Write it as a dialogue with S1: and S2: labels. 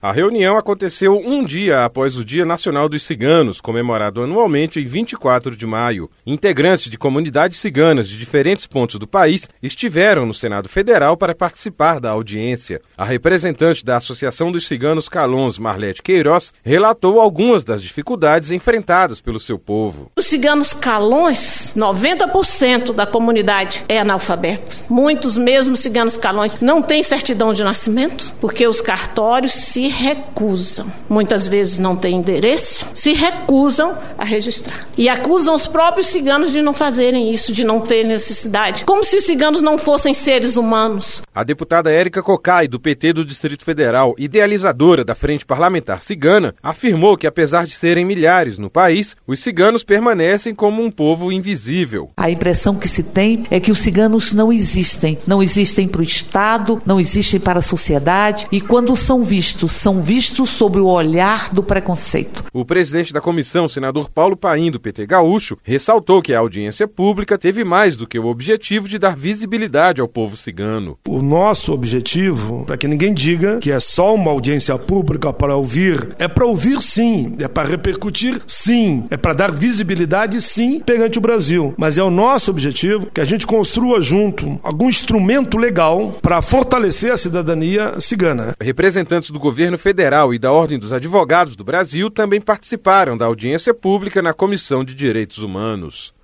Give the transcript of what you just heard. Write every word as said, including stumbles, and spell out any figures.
S1: A reunião aconteceu um dia após o Dia Nacional dos Ciganos, comemorado anualmente em vinte e quatro de maio. Integrantes de comunidades ciganas de diferentes pontos do país estiveram no Senado Federal para participar da audiência. A representante da Associação dos Ciganos Calons, Marlete Queiroz, relatou algumas das dificuldades enfrentadas pelo seu povo.
S2: Os ciganos calões, noventa por cento da comunidade é analfabeto. Muitos mesmo ciganos calões não têm certidão de nascimento, porque os cartórios se recusam. Muitas vezes não têm endereço, se recusam a registrar. E acusam os próprios ciganos de não fazerem isso, de não ter necessidade. Como se os ciganos não fossem seres humanos.
S1: A deputada Érica Cocai, do P T do Distrito Federal, idealizadora da Frente Parlamentar Cigana, afirmou que, apesar de serem milhares no país, os ciganos permanecem como um povo invisível.
S3: A impressão que se tem é que os ciganos não existem. Não existem para o Estado, não existem para a sociedade, e quando são vistos, são vistos sob o olhar do preconceito.
S1: O presidente da comissão, senador Paulo Paim, do P T Gaúcho, ressaltou que a audiência pública teve mais do que o objetivo de dar visibilidade ao povo cigano.
S4: O nosso objetivo, para que ninguém diga que é só uma audiência pública para ouvir, é para ouvir sim, é para repercutir sim, é para dar visibilidade sim perante o Brasil. Mas é o nosso objetivo que a gente construa junto algum instrumento legal para fortalecer a cidadania cigana.
S1: Representantes do governo federal e da Ordem dos Advogados do Brasil também participaram da audiência pública na Comissão de Direitos Humanos.